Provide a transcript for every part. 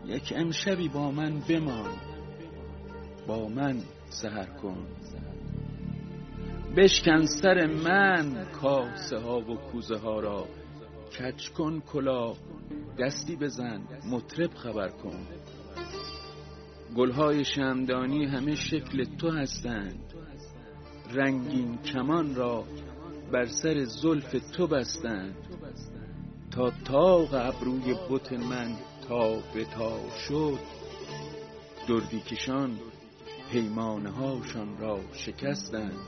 یک امشبی با من بمان، با من سحر کن. بشکن سر من کاسه ها و کوزه ها را، کج کن کلاه، دستی بزن، مطرب خبر کن. گلهای شمعدانی همه شکل تو هستند، رنگین کمان را بر سر زلف تو بستند. تا طاق ابروی بت من تا به تا شد، دردی کشان پیمانه هاشان را شکستند.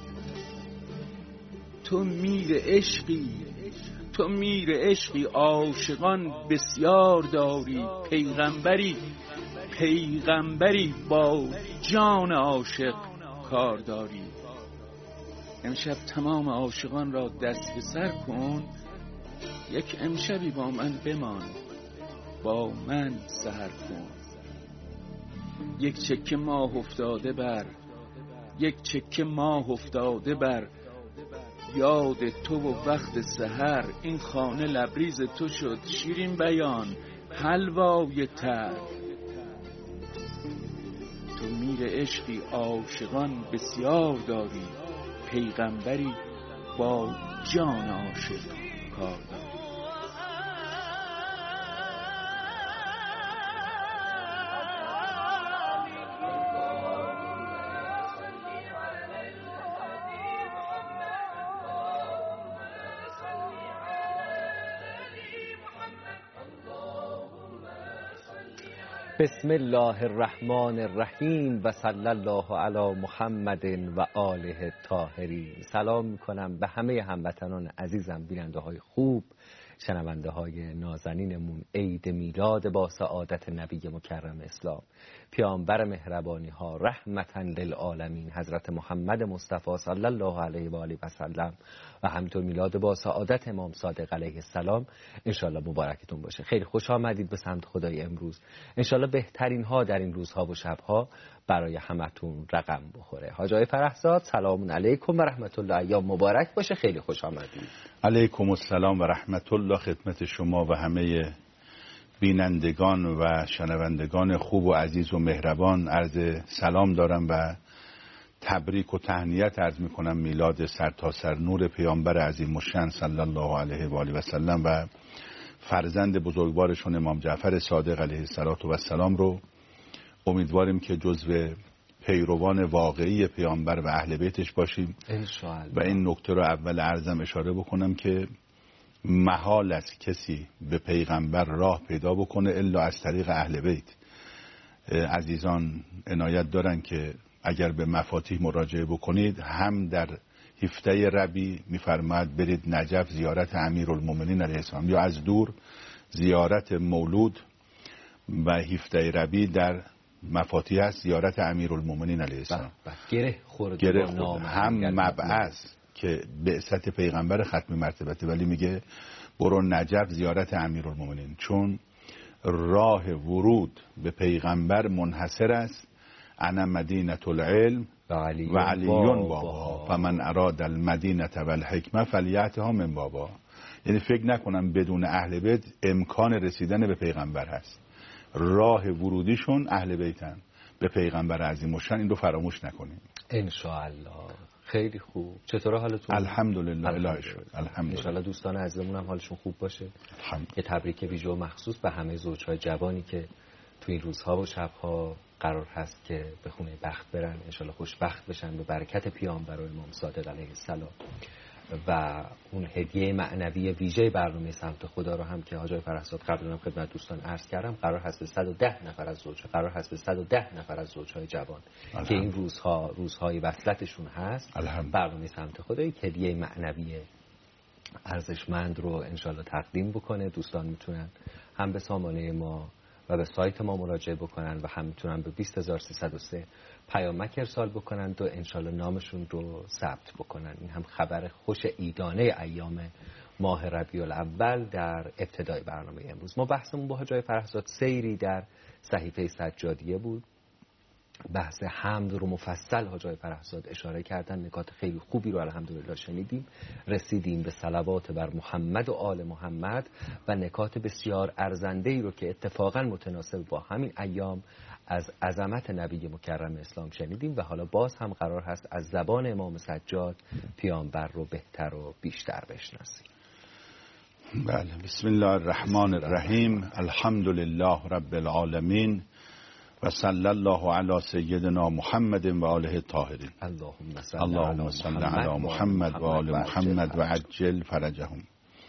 تو میر عشقی، تو میر عشقی، عاشقان بسیار داری. پیغمبری، پیغمبری با جان عاشق کار داری. امشب تمام عاشقان را دست به سر کن، یک امشبی با من بمان، با من سحر کن. یک چکه ماه افتاده بر، یک چکه ماه افتاده بر یاد تو و وقت سحر. این خانه لبریز تو شد شیرین بیان، حلوای تر. تو میر عشقی، عاشقان بسیار داری. پیغمبری با جان عاشق کار داری. بسم الله الرحمن الرحیم و صلی الله علی محمد و آله الطاهرین. سلام میکنم به همه هموطنان عزیزم، بیننده های خوب، شنونده های نازنینمون. عید میلاد با سعادت نبی مکرم اسلام، پیامبر مهربانی ها، رحمتا للعالمین، حضرت محمد مصطفی صلی الله علیه و آله و سلم، و همینطور میلاد با سعادت امام صادق علیه السلام. انشالله مبارکتون باشه. خیلی خوش آمدید به سمت خدای امروز. انشالله بهترین ها در این روزها و شبها برای همتون رقم بخوره. حاج آقای فرحزاد، سلام علیکم و رحمت الله، ایام مبارک باشه. خیلی خوش آمدید. علیکم السلام و رحمت الله خدمت شما و همه بینندگان و شنوندگان خوب و عزیز و مهربان. عرض سلام دارم و تبریک و تهنیت عرض میکنم میلاد سرتاسر نور پیامبر عظیم الشأن صلی الله علیه و آله و سلم و فرزند بزرگوارشون امام جعفر صادق علیه السلام رو. امیدواریم که جزو پیروان واقعی پیامبر و اهل بیتش باشیم انشاءالله. و این نکته رو اول عرضم اشاره بکنم که محال است کسی به پیغمبر راه پیدا بکنه الا از طریق اهل بیت. عزیزان عنایت دارن که اگر به مفاتیح مراجعه بکنید، هم در هفته ربیع میفرماید برید نجف زیارت امیرالمومنین علیه السلام، یا از دور زیارت مولود، و هفته ربیع در مفاتیح است زیارت امیرالمومنین علیه السلام. گره خورده هم مبعث که بعثت پیغمبر ختم مرتبته، ولی میگه برو نجف زیارت امیرالمومنین، چون راه ورود به پیغمبر منحصر است. انا مدینه العلم و علیون بابا فمن اراد المدینه و الحکمه فلیأتها من بابا. یعنی فکر نکنم بدون اهل بیت امکان رسیدن به پیغمبر هست. راه ورودیشون اهل بیتن به پیغمبر عظیم الشأن. این رو فراموش نکنیم انشاءالله. خیلی خوب. چطوره حالتون؟ الحمدلله. الهی شد. الحمدلله. انشاءالله دوستان عزیزمون هم حالشون خوب باشه. یه تبریک ویژه و مخصوص به همه زوجهای جوانی که تو این روزها و شبها قرار هست که به خونه بخت برن. انشاءالله خوشبخت بشن به برکت پیامبر و امام صادق علیه السلام. و اون هدیه معنوی ویژه برنامه سمت خدا رو هم که حاج آقای فرحزاد قبلا خدمت دوستان عرض کردم، قرار هست به 110 نفر از زوجها، قرار هست به 110 نفر از زوجهای جوان که این روزهای وصلتشون هست، برنامه سمت خدا یک هدیه معنوی ارزشمند رو انشالله تقدیم بکنه. دوستان میتونن هم به سامانه ما و به سایت ما مراجعه بکنن و هم میتونن به 20303 پیامک ارسال بکنن و انشالله نامشون رو ثبت بکنن. این هم خبر خوش عیدانه ایام ماه ربیع الاول در ابتدای برنامه امروز. ما بحثمون با حاج آقای فرحزاد سیری در صحیفه سجادیه بود بحث حمد رو مفصل حاجی فرهزاد اشاره کردن، نکات خیلی خوبی رو الحمدلله شنیدیم. رسیدیم به صلوات بر محمد و آل محمد و نکات بسیار ارزنده‌ای رو که اتفاقا متناسب با همین ایام از عظمت نبی مکرم اسلام شنیدیم و حالا باز هم قرار هست از زبان امام سجاد پیامبر رو بهتر و بیشتر بشناسیم. بله. بسم الله الرحمن الرحیم. الحمد لله رب العالمین و صلی الله علی سیدنا محمد و آله الطاهرین. اللهم صل علی محمد و آل محمد و عجل فرجهم.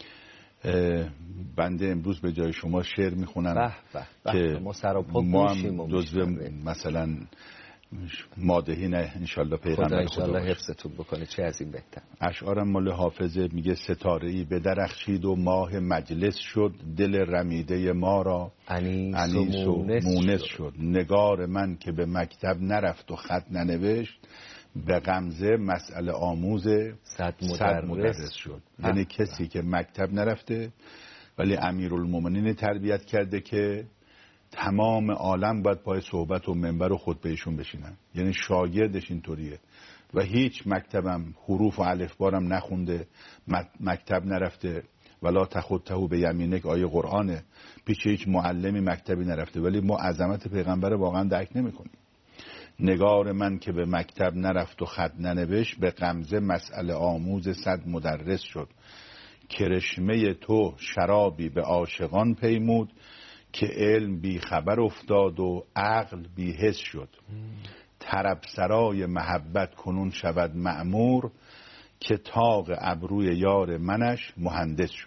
بنده امروز به جای شما شعر میخونم که ما هم جزو مثلا مادحین انشالله پیغمبر خدا انشالله حفظتون بکنه، چه از این بهتر. اشعارم مال حافظه، میگه ستاره‌ای به درخشید و ماه مجلس شد، دل رمیده ما را انیس و مونس شد. نگار من که به مکتب نرفت و خط ننوشت، به غمزه مسئله آموز صد مدرس شد. یعنی کسی که مکتب نرفته ولی امیرالمومنین تربیت کرده که تمام عالم باید پای صحبت و منبر و خطبه ایشون بشینن، یعنی شاگردش اینطوریه و هیچ مکتبم حروف و الفبارم نخونده، مکتب نرفته. ولا تخطه به یمینک آیه قرآنه، پیش هیچ معلمی مکتبی نرفته، ولی ما عظمت پیغمبر واقعا درک نمی‌کنیم. نگار من که به مکتب نرفت و خط ننوشت، به غمزه مسئله آموز صد مدرس شد. کرشمه تو شرابی به عاشقان پیمود، که علم بی خبر افتاد و عقل بی حس شد. طرب سرای محبت کنون شود مأمور، که طاق ابروی یار منش مهندس شد.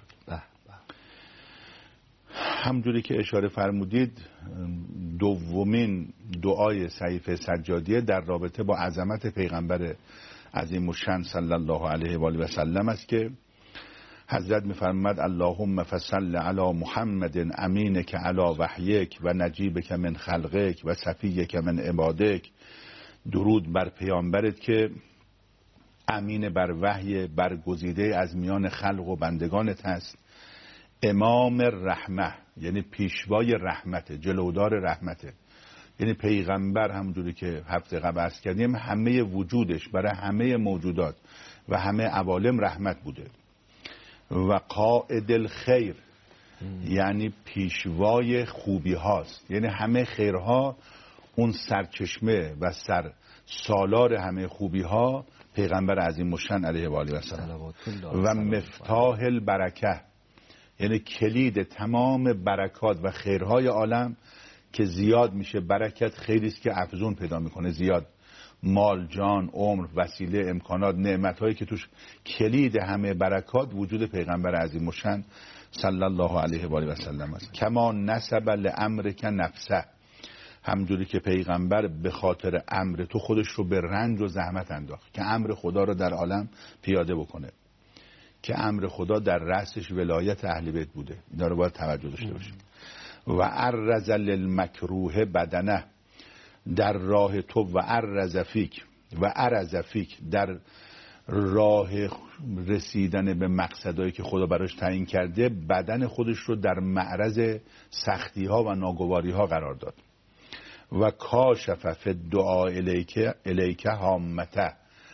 همجوری که اشاره فرمودید، دومین دعای صحیفه سجادیه در رابطه با عظمت پیغمبر عظیم الشأن صلی الله علیه و آله و سلم است که حضرت می‌فرماد اللهم فصل علی محمد امینک علی وحیک و نجیبک من خلقک و صفیک من عبادک. درود بر پیامبرت که امین بر وحی، برگزیده از میان خلق و بندگانت هست، امام رحمه یعنی پیشوای رحمت، جلودار رحمته. یعنی پیغمبر همونجوری که هفته قبل عرض کردیم همه وجودش برای همه موجودات و همه عوالم رحمت بوده. و قائد الخیر یعنی پیشوای خوبی هاست، یعنی همه خیرها اون سرچشمه و سر سالار همه خوبی ها پیغمبر عظیم الشأن علیه و آله و سلم. و مفتاح البرکه یعنی کلید تمام برکات و خیرهای عالم که زیاد میشه. برکت خیری است که افزون پیدا میکنه، زیاد مال، جان، عمر، وسیله، امکانات، نعمتهایی که توش کلید همه برکات وجود پیغمبر عظیم الشأن صلی الله علیه و آله و سلم است. کما نسب لامرک نفسه، همجوری که پیغمبر به خاطر امر تو خودش رو به رنج و زحمت انداخت که امر خدا رو در عالم پیاده بکنه، که امر خدا در رأسش ولایت اهل بیت بوده. اینا رو باید توجه داشته باشیم. و عرض للمکروه بدنه، در راه تو و عرض فیک در راه رسیدن به مقصدایی که خدا براش تعیین کرده، بدن خودش رو در معرض سختی ها و ناگواری ها قرار داد. و کاشف فی الدعاء الیک هامته،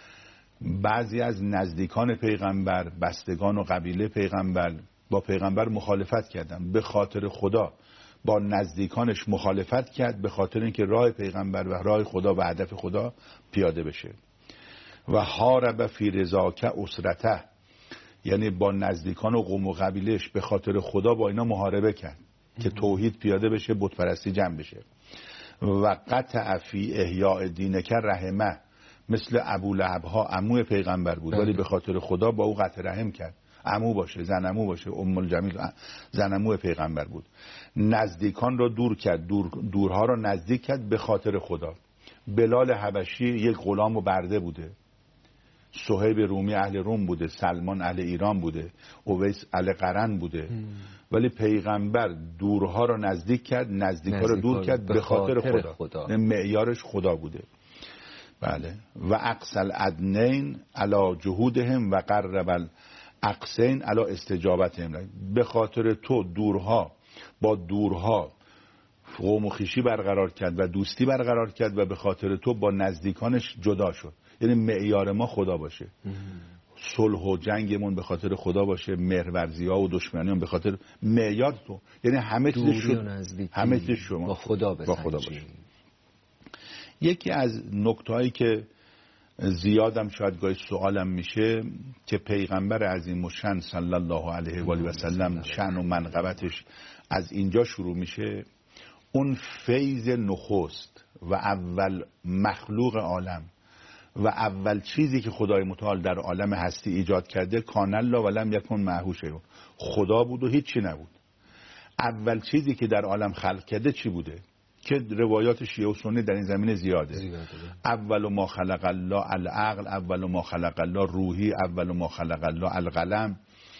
بعضی از نزدیکان پیغمبر، بستگان و قبیله پیغمبر با پیغمبر مخالفت کردن، به خاطر خدا با نزدیکانش مخالفت کرد، به خاطر اینکه راه پیغمبر و راه خدا و هدف خدا پیاده بشه. و حارب فی رضاک اسرته، یعنی با نزدیکان و قوم و قبیلهش به خاطر خدا با اینا محاربه کرد که توحید پیاده بشه، بت پرستی جمع بشه. و قطع فی احیاء دینک رحمه، مثل ابولهب ها عمو پیغمبر بود ولی به خاطر خدا با او قطع رحم کرد. عمو باشه، زنمو باشه، ام الجمیل زنمو پیغمبر بود. نزدیکان را دور کرد، دورها را نزدیک کرد به خاطر خدا. بلال حبشی یک غلام و برده بوده، صهیب رومی اهل روم بوده، سلمان اهل ایران بوده، اویس اهل قرن بوده، ولی پیغمبر دورها را نزدیک کرد، نزدیکها را دور کرد به خاطر خدا. معیارش خدا بوده. بله. و اقصى الادنین علی جهودهم و قرب الاقصین علی استجابتهم، به خاطر تو دورها با دورها قوم و خویشی برقرار کرد و دوستی برقرار کرد و به خاطر تو با نزدیکانش جدا شد. یعنی معیار ما خدا باشه، صلح و جنگمون به خاطر خدا باشه، مهرورزی‌ها و دشمنیان به خاطر معیار تو، یعنی همه چیز شما با خدا باشه. یکی از نکته‌هایی که زیادم شاید گاهی سوالم میشه که پیغمبر عظیم الشأن صلی الله علیه و آله و سلم شأن و منقبتش از اینجا شروع میشه، اون فیض نخست و اول مخلوق عالم و اول چیزی که خدای متعال در عالم هستی ایجاد کرده، کان الله و لم یکن معه شیء، خدا بود و هیچی نبود. اول چیزی که در عالم خلق کرده چی بوده که روایات شیعه و سنی در این زمینه زیاده. اول ما خلق الله العقل، اول ما خلق الله روحی، اول ما خلق الله القلم،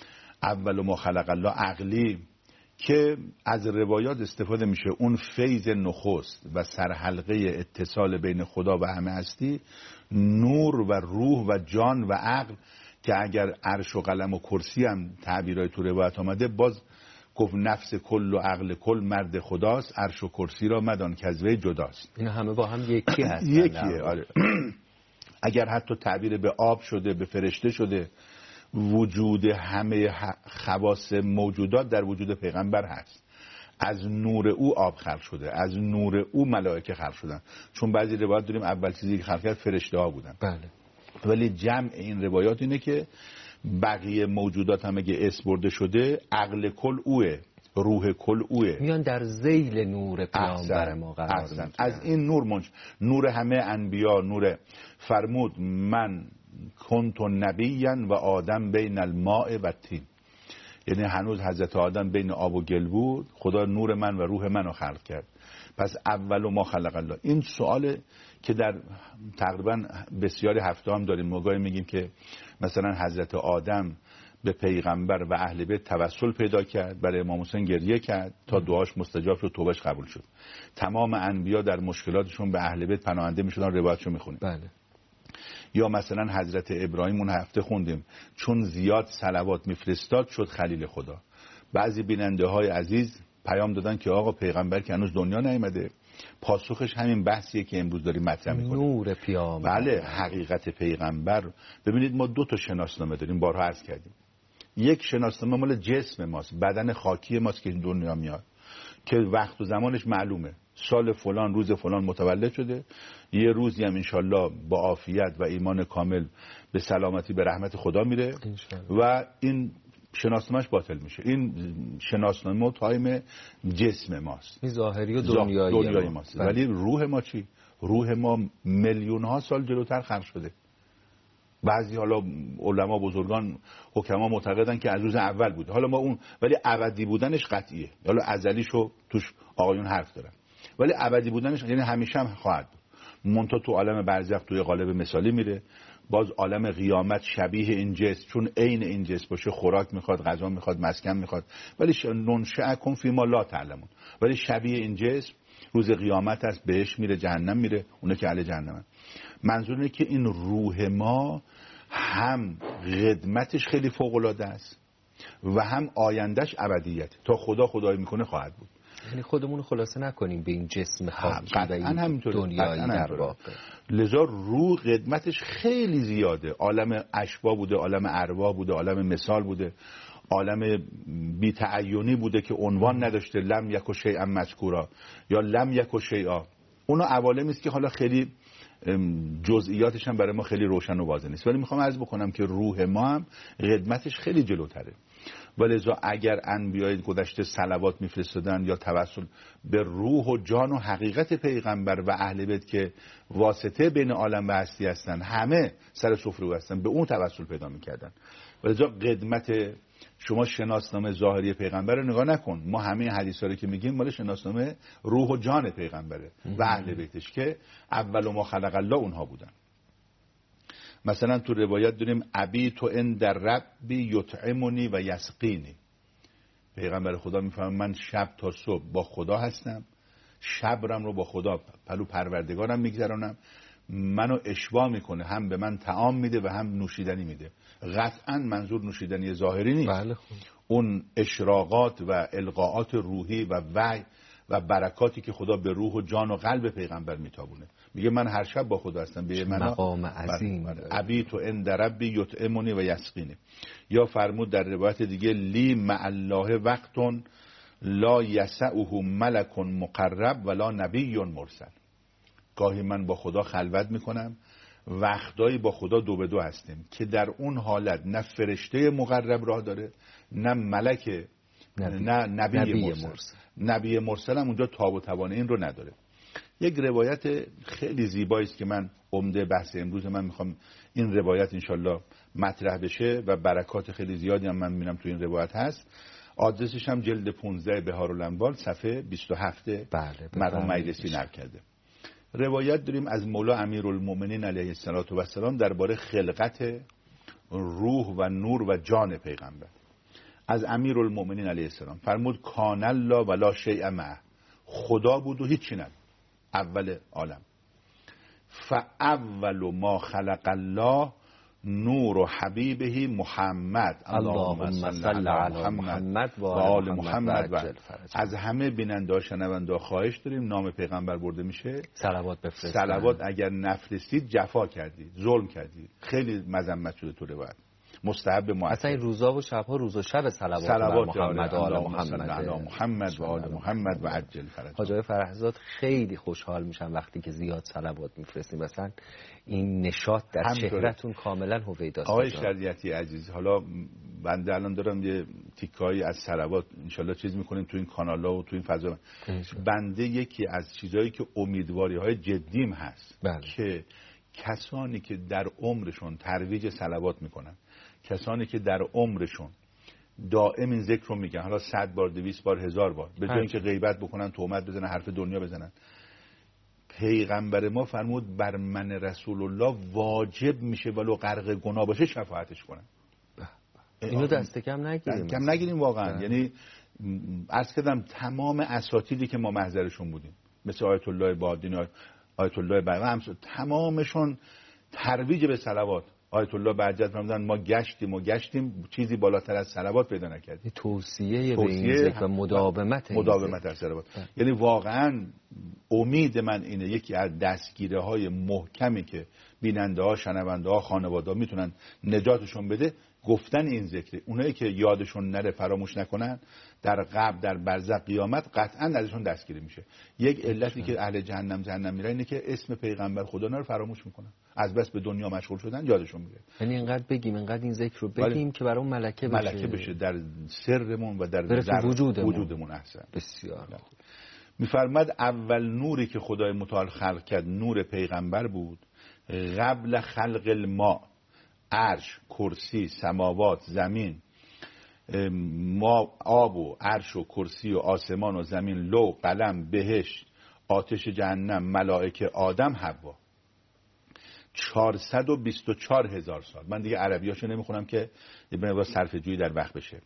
اول ما خلق الله عقلی، که از روایات استفاده میشه اون فیض نخست و سرحلقه اتصال بین خدا و همه هستی، نور و روح و جان و عقل، که اگر عرش و قلم و کرسی هم تعبیرای تو روایت آمده، باز گفت نفس کل و عقل کل مرد خداست، عرش و کرسی را مدان که از وی جداست. اینا همه با هم یکی هستن. یکیه، آره. اگر حتی تعبیر به آب شده، به فرشته شده، وجود همه خواص موجودات در وجود پیغمبر هست. از نور او آب خلق شده، از نور او ملائکه خلق شدن، چون بعضی روایات داریم اول چیزی که خلق کرد فرشته ها بودن. بله. ولی جمع این روایات اینه که بقیه موجودات هم اگه اسم برده شده، عقل کل اوه، روح کل اوه، میان در ذیل نور پیامبر ما قرار میگیرن. از این نور نور همه انبیا، نور فرمود من کنت نبیا و آدم بین الماء و الطین، یعنی هنوز حضرت آدم بین آب و گل بود، خدا نور من و روح منو خلق کرد. پس اول ما خلق الله. این سوال که در تقریبا بسیاری هفته هم داریم، موقعی میگیم که مثلا حضرت آدم به پیغمبر و اهل بیت توسل پیدا کرد، برای امام حسین گریه کرد تا دعاش مستجاب شد، توبهش قبول شد. تمام انبیا در مشکلاتشون به اهل بیت پناهنده میشدن، روایتشو میخونیم. بله. یا مثلا حضرت ابراهیم اون هفته خوندیم چون زیاد صلوات میفرستاد شد خلیل خدا. بعضی بیننده های عزیز پیام دادن که آقا پیغمبر که هنوز دنیا نیامده، پاسخش همین بحثیه که امروز داریم مطرح میکنیم، نور پیامبر. بله، حقیقت پیغمبر. ببینید ما دو تا شناسنامه داریم، بارها عرض کردیم. یک شناسنامه مال جسم ماست، بدن خاکی ماست که این دنیا میاد، که وقت و زمانش معلومه، سال فلان روز فلان متولد شده، یه روزی هم انشالله با عافیت و ایمان کامل به سلامتی به رحمت خدا میره و این شناسنامه‌اش باطل میشه. این شناسنامه تایم جسم ماست، این ظاهری و دنیایی ماست. ولی روح ما چی؟ روح ما میلیون ها سال جلوتر خلق شده. بعضی حالا علما بزرگان حکما معتقدن که از روز اول بوده، حالا ما اون، ولی ابدی بودنش قطعیه. حالا ازلیشو توش آقایون حرف دارن، ولی ابدی بودنش یعنی همیشه هم خواهد بود. منتها تو عالم برزخ توی قالب مثالی میره، باز عالم قیامت شبیه این جسم، چون عین این جسم باشه، خوراک میخواد، غذا میخواد، مسکن میخواد، ولی ننشأکم فی ما لا تعلمون، ولی شبیه این جسم روز قیامت هست، بهش میره، جهنم میره، اونه که اهل جهنمن. منظور اینه که این روح ما هم خدمتش خیلی فوق العاده است و هم آیندهش ابدیت، تا خدا خدایی میکنه خواهد بود. یعنی خودمون خلاصه نکنیم به این جسم خاکی و این دنیایی در واقع. لذا روح خدمتش خیلی زیاده، عالم اشباح بوده، عالم ارواح بوده، عالم مثال بوده، عالم بی‌تعینی بوده که عنوان نداشته، لم یک شیئا مذکورا یا لم یک شیئا. اونا عوالمی است که حالا خیلی جزئیاتش هم برای ما خیلی روشن و واضح نیست، ولی میخوام عرض بکنم که روح ما هم خدمتش خیلی جلوتره. ولذا اگر انبیای گذشته صلوات میفرستادن یا توسل به روح و جان و حقیقت پیغمبر و اهل بیت که واسطه بین عالم و هستی هستن، همه سر سفره او هستن، به اون توسل پیدا میکردن. ولذا قدمت شما شناسنامه ظاهری پیغمبر رو نگاه نکن، ما همه حدیثا رو که میگیم مال شناسنامه روح و جان پیغمبره و اهل بیتش که اول ما خلق الله اونها بودن. مثلا تو روایت داریم ابیت عند ربی یطعمنی و یسقینی، پیغمبر خدا میفهمه من شب تا صبح با خدا هستم، شبرم رو با خدا پلو پروردگارم میگذرانم، منو اشباع میکنه، هم به من طعام میده و هم نوشیدنی میده. قطعا منظور نوشیدنی ظاهری نیست. بله. اون اشراقات و القاءات روحی و وحی و برکاتی که خدا به روح و جان و قلب پیغمبر میتابونه. میگه من هر شب با خدا هستم، به من مقام عظیم ابیت عند ربی یطعمنی و یسقینی. یا فرمود در روایت دیگه لی مع الله وقت لا یسعه ملک مقرب ولا نبی مرسل. گاهی من با خدا خلوت میکنم، وقتایی با خدا 2 به 2 هستیم که در اون حالت نه فرشته مقرب راه داره، نه ملک، نه نبی مرسل. نبی مرسل هم اونجا تاب و توان این رو نداره. یک روایت خیلی زیبایی است که من عمده بحث امروز من میخوام این روایت انشالله مطرح بشه و برکات خیلی زیادی هم من میبینم تو این روایت هست. آدرسش هم جلد 15 بهارالانوار صفحه 27 مرحوم مجلسی نقل کرده. روایت داریم از مولا امیرالمؤمنین علیه السلام درباره خلقت روح و نور و جان پیغمبر. از امیرالمؤمنین علیه السلام فرمود کان الله ولا شیء معه، خدا بود و هیچی نبود اول عالم. فاول ما خلق الله نور و حبیبه محمد، اللهم صل علی محمد و آل محمد. و از همه بیننده و شنونده خواهش داریم نام پیغمبر برده میشه صلوات بفرستید. صلوات اگر نفرستید جفا کردید، ظلم کردید، خیلی مذمت شده تو روایت. مستحب مؤثر. اصلا این روزا و شبها روز و شب صلوات محمد و آل محمد و آل محمد و عجل فرج. حاج آقای فرحزاد خیلی خوشحال میشم وقتی که زیاد صلوات میفرستیم، مثلا این نشاط در چهرهتون کاملا هویداست. آقای شریعتی عزیز، حالا بنده الان دارم یه تیکایی از صلوات انشالله چیز میکنیم تو این کانالا و تو این فضا. بنده یکی از چیزایی که امیدواری های جدیم هست که کسانی که در عمرشون ترویج صلوات میکنن، کسانی که در عمرشون دائم این ذکر رو میگن، حالا 100 بار 200 بار 1000 بار، به جای اینکه غیبت بکنن، تهمت بزنن، حرف دنیا بزنن، پیغمبر ما فرمود بر من رسول الله واجب میشه ولو غرق گناه باشه شفاعتش کنن. اینو دست کم نگیریم واقعا. یعنی عرض کردم تمام اساتیدی که ما محضرشون بودیم مثل آیت الله بادین، آیت الله بهایی، تمامشون ترویج به صلوات. آیت الله بهجت فرمودن ما گشتیم چیزی بالاتر از صلوات پیدا نکردیم. توصیه به این ذکر و مداومت در صلوات. یعنی واقعا امید من اینه یکی از دستگیره های محکمی که بیننده ها، شنونده ها، خانواده ها میتونن نجاتشون بده گفتن این ذکر. اونایی که یادشون نره، فراموش نکنن، در قبر، در برزخ، قیامت قطعا ازشون دستگیری میشه. یک علتی که اهل جهنم میرن اینه که اسم پیغمبر خدا رو فراموش میکنن، از بس به دنیا مشغول شدن یادشون میره. یعنی اینقدر بگیم، اینقدر این ذکر رو بگیم که برای اون ملکه بشه در سرمون و در وجودمون. احسن، بسیار خوب. میفرماد اول نوری که خدای متعال خلق کرد نور پیغمبر بود. قبل خلق الماء، عرش، کرسی، سماوات، زمین، ما، آب و عرش و کرسی و آسمان و زمین، لوح، قلم، بهشت، آتش جهنم، ملائکه، آدم، حوا. 424,000 سال. من دیگه عربیاشو نمیخونم که یه مقدار صرفه جویی در وقت بشه.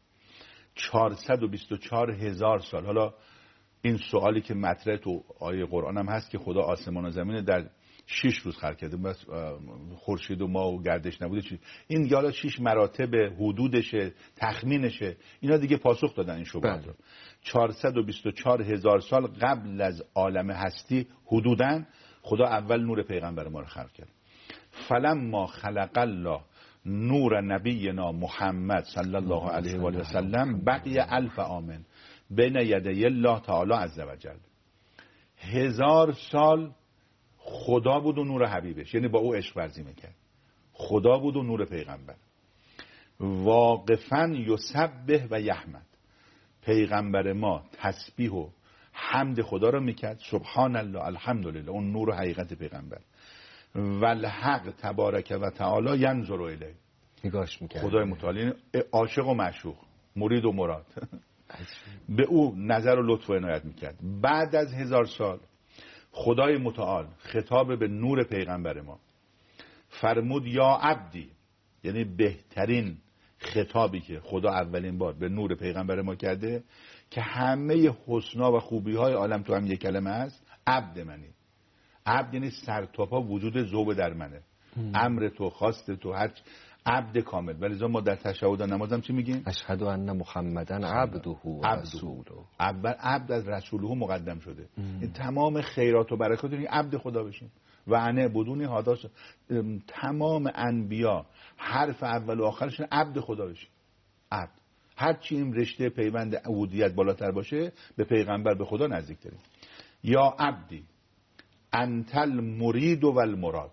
424,000 سال. حالا این سوالی که مطرح تو آیه قرآن هم هست که خدا آسمان و زمین در 6 روز خلق کرده، بس خورشید و ماه و گردش نبوده چی. این دیگه حالا 6 مراتب حدودشه، تخمینشه، اینا دیگه پاسخ دادن این شبهات رو. 424,000 سال قبل از عالم هستی حدوداً خدا اول نور پیغمبر ما رو خلق کرد. فلما خلق الله نور نبینا محمد صلی الله علیه و آله و سلم بقی 1000 عام بین یدی الله تعالی عز وجل. 1000 سال خدا بود و نور حبیبش، یعنی با او عشق ورزی میکرد. خدا بود و نور پیغمبر. واقفا یسبح و یحمد، پیغمبر ما تسبیح و حمد خدا رو میکرد. سبحان الله، الحمدلله، اون نور و حقیقت پیغمبر. والحق تبارک و تعالی ینظر الیه، نگاش میکرد. خدای متعال عاشق و معشوق، مرید و مراد به او نظر و لطف و عنایت میکرد. بعد از 1000 سال خدای متعال خطاب به نور پیغمبر ما فرمود یا عبدی، یعنی بهترین خطابی که خدا اولین بار به نور پیغمبر ما کرده که همه حسنا و خوبی های عالم تو هم یک کلمه هست، عبد منی. عبد یعنی سر تا پا وجود ذوب در منه، امر تو، خواست تو، هر عبد کامل. ولی ما در تشهد نمازم چی میگیم؟ اشهد ان محمدن عبده و رسوله. عبد از رسوله مقدم شده. این تمام خیرات و برکات این عبد خدا بشیم. و انه بدونی هاداس، تمام انبیا حرف اول و آخرشون عبد خدا بشیم. عبد. هر چی این رشته پیوند عبودیت بالاتر باشه به پیغمبر به خدا نزدیک تریم. یا عبدی انت المرید و المراد،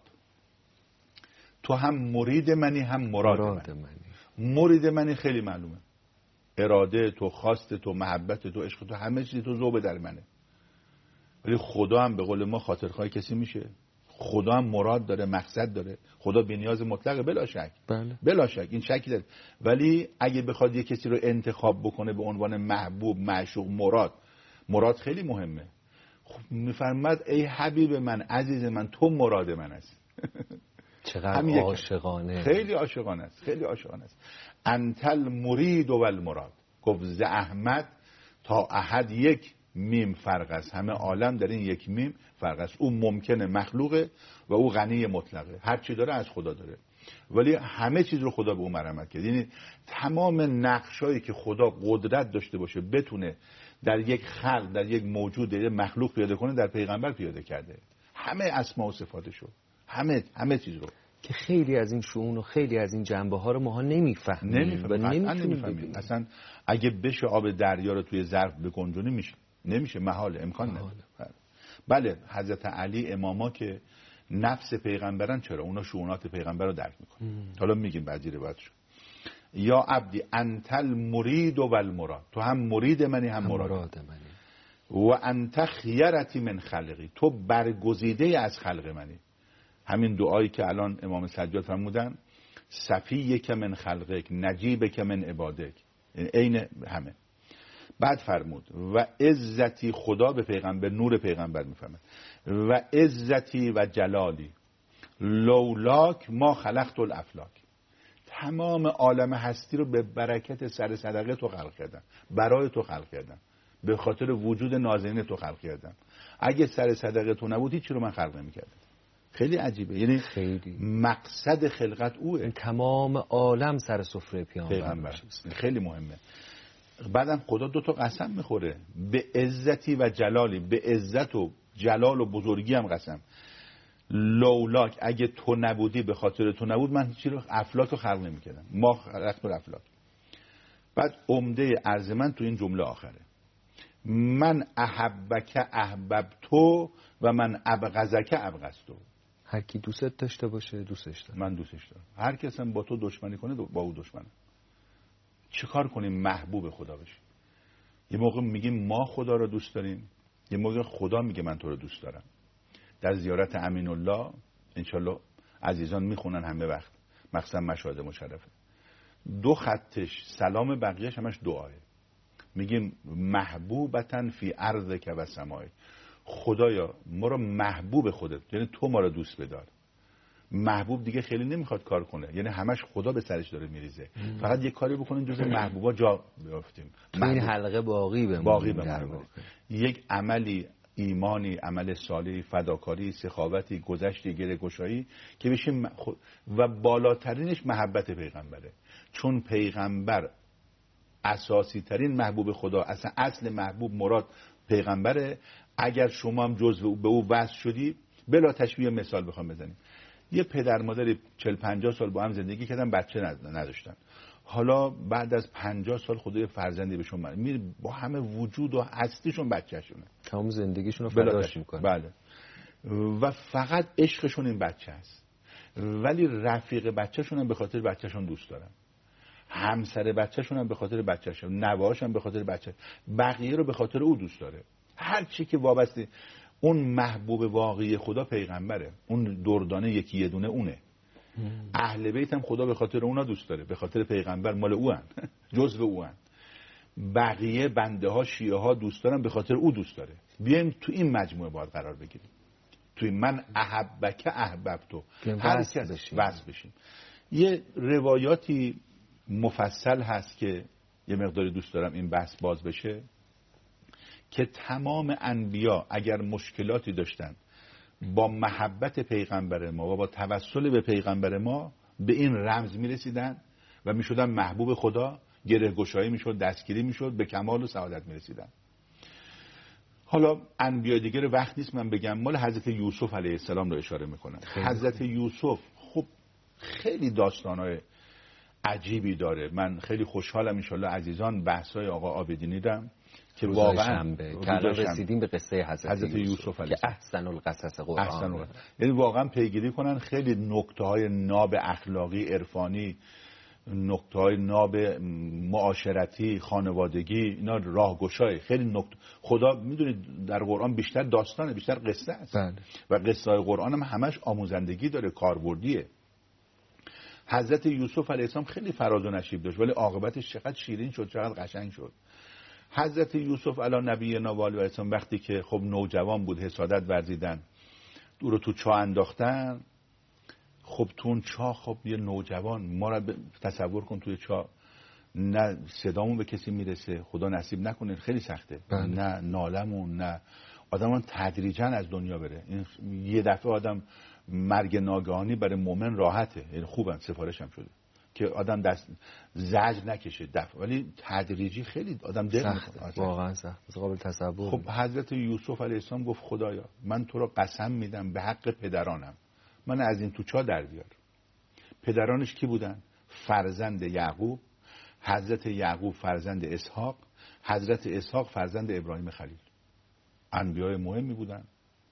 تو هم مرید منی هم مراد منی. مرید منی خیلی معلومه، اراده تو، خواست تو، محبت تو، عشق تو، همه چیز تو ذوب در منه. ولی خدا هم به قول ما خاطرخواه کسی میشه؟ خدا هم مراد داره، مقصد داره. خدا بی‌نیاز مطلقه بلا شک. بله. بلا شک این شکی داره. ولی اگه بخواد یه کسی رو انتخاب بکنه به عنوان محبوب، معشوق، مراد خیلی مهمه. خب میفرماد ای حبیب من، عزیز من، تو مراد من هستی. چقدر عاشقانه. خیلی عاشقانه است، خیلی عاشقانه است. انت المرید و المراد. گفت ز احمد تا احد یک میم فرق است، همه عالم در این یک میم فرق است. او ممکنه مخلوقه و او غنی مطلقه، هر چی داره از خدا داره، ولی همه چیز رو خدا به او مرحمت کرد. یعنی تمام نقشایی که خدا قدرت داشته باشه بتونه در یک خلق، در یک موجود، در یک مخلوق پیاده کنه، در پیغمبر پیاده کرده. همه اسما و صفاتشو، همه چیز رو، که خیلی از این شؤون و خیلی از این جنبه ها رو ما نمیفهمیم و نمیفهمیم. اصلا اگه بشه آب دریا رو توی ظرف بگنجونی نمیشه، محال، امکان نداره. بله حضرت علی، اماما که نفس پیغمبرن، چرا اونا شؤونات پیغمبر رو درک میکنن. حالا میگیم بعضی روایتشو. یا عبدی انت المرید و المراد، تو هم مرید منی هم مراد منی. و انت خیرتی من خلقی، تو برگزیده از خلق منی. همین دعایی که الان امام سجاد فرمودن، صفیک من خلقک نجیبک من عبادک، عین همه. بعد فرمود و عزتی، خدا به پیغمبر، نور پیغمبر میفهمد، و عزتی و جلالی لولاک ما خلقت الافلاک، تمام عالم هستی رو به برکت سر صدقه تو خلق کردم، برای تو خلق کردم، به خاطر وجود نازنین تو خلق کردم. اگه سر صدقه تو نبود هیچی رو من خلق نمی‌کردم. خیلی عجیبه. یعنی خیلی مقصد خلقت اوه، تمام عالم سر سفره پیامبر. خیلی مهمه. بعدم خدا 2 تا قسم میخوره، به عزتی و جلالی، به عزت و جلال و بزرگی هم قسم. لولاک، اگه تو نبودی، به خاطر تو نبود، من هیچی رو، افلاک رو خلق نمی‌کردم. ما خلقت الافلاک. بعد عمده عرض من تو این جمله آخره، من احبک احببتو و من ابغضک ابغضتو. هر کی دوستت داشته باشه دوستش دارم، من دوستش دارم. هر کس هم با تو دشمنی کنه با او دشمنه. چیکار کنیم محبوب خدا بشیم؟ یه موقع میگیم ما خدا رو دوست داریم، یه موقع خدا میگه من تو رو دوست دارم. در زیارت امین الله انشالله عزیزان میخونن همه وقت، مخصوصا مشاهد مشرفه، 2 خطش سلام، بقیهش همش دعایه. میگیم محبوبتن فی ارضک و سمای، خدایا ما رو محبوب خودت، یعنی تو ما رو دوست بدار. محبوب دیگه خیلی نمیخواد کار کنه، یعنی همش خدا به سرش داره میریزه. فقط یه کاری بکنیم جز محبوبا جا بیافتیم، تو این حلقه باقی بمونیم. یک عملی، ایمانی، عمل صالحی، فداکاری، سخاوتی، گذشتی، گره‌گشایی که بشیم و بالاترینش محبت پیغمبره. چون پیغمبر اساسی ترین محبوب خدا، اصل محبوب مراد پیغمبره. اگر شما هم جزء به او وصل شدی، بلا تشبیه مثال بخوام بزنیم، یه پدر مادری 40-50 سال با هم زندگی کردن، بچه نداشتن، حالا بعد از 50 سال خدای فرزندی بهشون میره، با همه وجود و هستیشون بچه‌شونه، تمام زندگیشون رو فداش میکنه. بله. و فقط عشقشون این بچه است، ولی رفیق بچه‌شون هم به خاطر بچه‌شون دوست دارن، همسر بچه‌شون هم به خاطر بچه‌شون، نوه‌اش هم به خاطر بچه، بقیه رو به خاطر او دوست داره. هر چی که وابسته، اون محبوب واقعی خدا پیغمبره، اون دردانه یکی یه دونه اونه. اهل بیت هم خدا به خاطر اونا دوست داره، به خاطر پیغمبر مال او هن، جزو او هن. بقیه بنده ها، شیعه ها دوست دارن، به خاطر او دوست داره. بیایم تو این مجموعه باید قرار بگیریم، توی من احبک احببتو، هر کس وصل بشیم. یه روایاتی مفصل هست که یه مقداری دوست دارم این بحث باز بشه، که تمام انبیا اگر مشکلاتی داشتن با محبت پیغمبر ما و با توسل به پیغمبر ما به این رمز میرسیدن و میشدن محبوب خدا، گره گشایی میشد، دستگیری میشد، به کمال و سعادت میرسیدن. حالا انبیا دیگه وقت نیست من بگم، مال حضرت یوسف علیه السلام رو اشاره میکنن. حضرت یوسف خب خیلی داستانهای عجیبی داره. من خیلی خوشحالم انشالله عزیزان بحثای آقا عابدینی دم که واقعا که الان رسیدیم به قصه حضرت یوسف علیه که احسن القصص قرآن، یعنی واقعا پیگیری کنن. خیلی نکته‌های ناب اخلاقی، عرفانی، نکته‌های ناب معاشرتی، خانوادگی، اینا راهگشای خیلی نکته. خدا میدونید در قرآن بیشتر داستانه، بیشتر قصه است. و قصه های قرآن هم همش آموزندگی داره، کاربردیه. حضرت یوسف علیه السلام خیلی فراز و نشیب داشت ولی عاقبتش چقدر شیرین شد، چقدر قشنگ شد. حضرت یوسف علی نبینا و علیه السلام وقتی که خب نوجوان بود، حسادت ورزیدن، او رو تو چاه انداختن. خب تو اون چاه، خب یه نوجوان، ما را تصور کن توی چاه، نه صدامون به کسی میرسه، خدا نصیب نکنه، خیلی سخته. نه نالمون، نه آدمان تدریجا از دنیا بره. این یه دفعه آدم مرگ ناگهانی برای مومن راحته، یعنی خوبن، سفارش هم شده که آدم دست زجر نکشه دفعه، ولی تدریجی خیلی آدم دل میکنه، واقعا سخت، قابل تصور. خب حضرت یوسف علیه السلام گفت خدایا من تو رو قسم میدم به حق پدرانم، من از این تو چاه در بیار. پدرانش کی بودن؟ فرزند یعقوب، حضرت یعقوب فرزند اسحاق، حضرت اسحاق فرزند ابراهیم خلیل. انبیای مهمی بودن.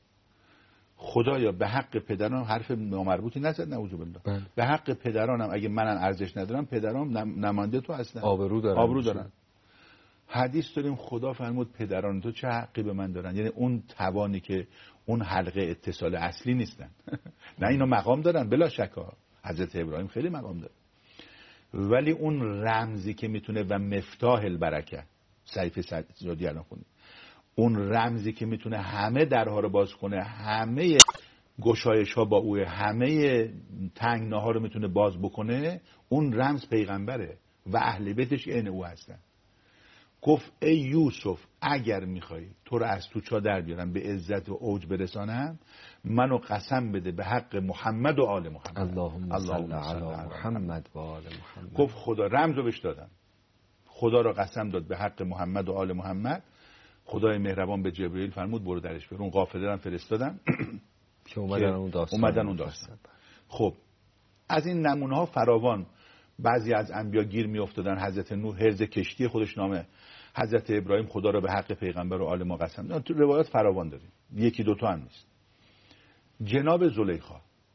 خدایا به حق پدران، حرف نامربوطی نزد نعوذ بالله، به حق پدرانم اگه منم ارزش ندارم، پدرام نماینده تو هستن، آبرو دارن. حدیث داریم خدا فرمود پدران تو چه حقی به من دارن، یعنی اون توانی که اون حلقه اتصال اصلی نیستن. نه اینا مقام دارن بلا شکا، حضرت ابراهیم خیلی مقام داره، ولی اون رمزی که میتونه و مفتاح البرکه، صحیفه سجادی الان خوندیم، اون رمزی که میتونه همه درها رو باز کنه، همه گشایش ها با اوه، همه تنگناها رو میتونه باز بکنه، اون رمز پیغمبره و اهل بیتش عین او هستن. گفت ای یوسف اگر میخوای تو رو از تو چاه در بیارم، به عزت و اوج برسانم، منو قسم بده به حق محمد و آل محمد. اللهم صل علی محمد و آل محمد. گفت خدا رمزو بهش دادن، خدا رو قسم داد به حق محمد و آل محمد. خدای مهربان به جبرئیل فرمود برو درش بیار. اون قافله رو فرستادن که اومدن اون داستان. خب از این نمونه ها فراوان. بعضی از انبیا گیر می افتادن. حضرت نوح حرز کشتی خودش نامه، حضرت ابراهیم خدا رو به حق پیغمبر و آل ما قسم داد. تو روایات فراوان داریم، یکی دوتا هم نیست. جناب زلیخا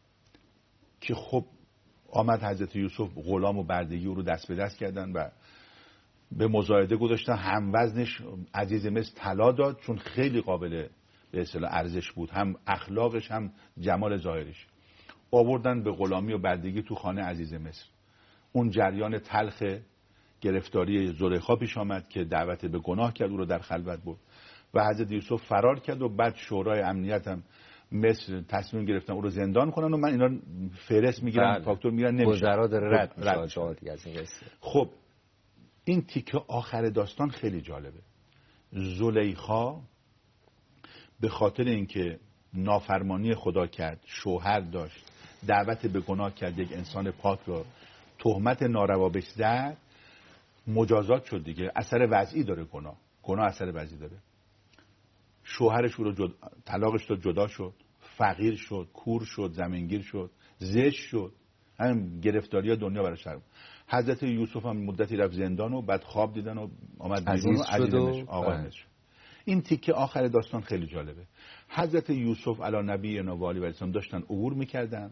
که خب آمد حضرت یوسف غلام و بردگی رو دست به دست کردن و به مزایده گذاشتن، هم وزنش عزیز مصر طلا داد چون خیلی قابل به اصطلاح ارزش بود، هم اخلاقش هم جمال ظاهرش. آوردن به غلامی و بردگی تو خانه عزیز مصر. اون جریان تلخ گرفتاری زلیخا پیش آمد که دعوت به گناه کرد، او رو در خلوت برد و حضرت یوسف فرار کرد و بعد شورای امنیت هم مصر تصمیم گرفتن او رو زندان کنن و من اینا فهرست میگیرم، فاکتور میگیرن، نمیشه، گذرا داره رد میشه از این قصه. خب این تیکه آخر داستان خیلی جالبه. زلیخا به خاطر اینکه نافرمانی خدا کرد، شوهر داشت، دعوت به گناه کرد، یک انسان پاک رو تهمت ناروا بهش زد، مجازات شد دیگه. اثر وضعی داره گناه اثر وضعی داره. شوهرش رو طلاقش داد، جدا شد، فقیر شد، کور شد، زمینگیر شد، زشت شد، هم گرفتاری ها دنیا براش شد. حضرت یوسف هم مدتی رفت زندان و بعد خواب دیدن و آمد بیرون و عزیز آقا شد. این تیکه آخر داستان خیلی جالبه. حضرت یوسف علی نبینا و علیه السلام داشتن عبور میکردن،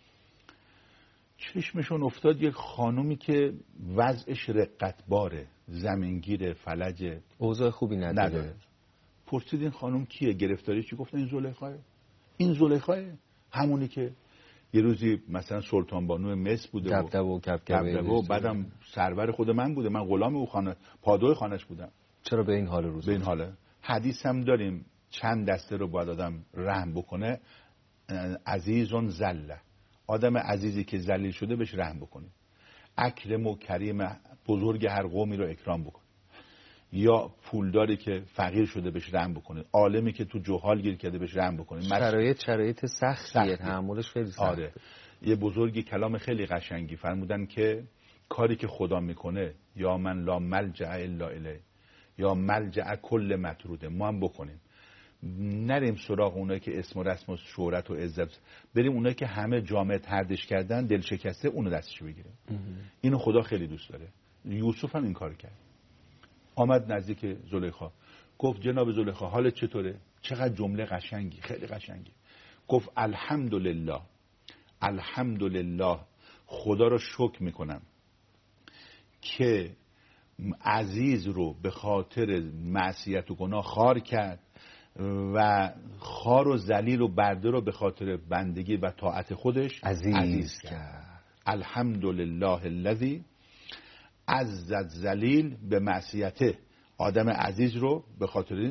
چشمشون افتاد یک خانومی که وضعش رقتباره، زمینگیر، فلجه، اوضاع خوبی نداره. پرسید این خانوم کیه؟ گرفتاری چی؟ گفتن این زلیخاه. این زلیخاه همونی که یه روزی مثلا سلطان بانو مصر بوده، دبدبه و کبکبه و بعدم سرور خود من بوده، من غلام او خانه، پادوی خانش بودم. چرا به این حال روز؟ به این حاله. حدیث هم داریم چند دسته رو باید آدم رحم بکنه. عزیزون زله، آدم عزیزی که ذلیل شده بهش رحم بکنه. اکرم و کریم، بزرگ هر قومی رو اکرام بکنه. یا پولداری که فقیر شده بهش رحم بکنه، عالمی که تو جهال گیر کرده بهش رحم بکنه. شرایط سختیه، تحملش خیلی سخته. آره. یه بزرگی کلام خیلی قشنگی فرمودن که کاری که خدا میکنه یا من لا ملجأ الا الیه یا ملجأ کل مطروده ما هم بکنیم. نریم سراغ اونایی که اسم و رسم و شهرت و عزت، بریم اونایی که همه جامعه طردش کردن، دل شکسته، اونو دستش بگیریم. اینو خدا خیلی دوست داره. یوسف هم این کار کرد. آمد نزدیک زلیخا، گفت جناب زلیخا حالت چطوره؟ چقدر جمله قشنگی، خیلی قشنگی. گفت الحمدلله، الحمدلله، خدا رو شکر میکنم که عزیز رو به خاطر معصیت و گناه خوار کرد و خوار و ذلیل و برده رو به خاطر بندگی و طاعت خودش عزیز کرد. الحمدلله الذی عزت ذلیل به معصیته، آدم عزیز رو به خاطر